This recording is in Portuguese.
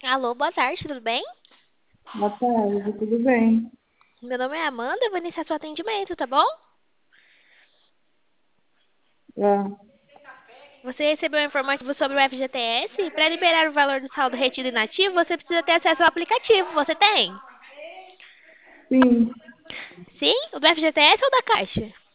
Alô, boa tarde, tudo bem? Boa tarde, tudo bem? Meu nome é Amanda, eu vou iniciar seu atendimento, tá bom? Ah, Você recebeu a informação sobre o FGTS? Para liberar o valor do saldo retido inativo, você precisa ter acesso ao aplicativo. Você tem? sim, Sim? O do FGTS ou da Caixa?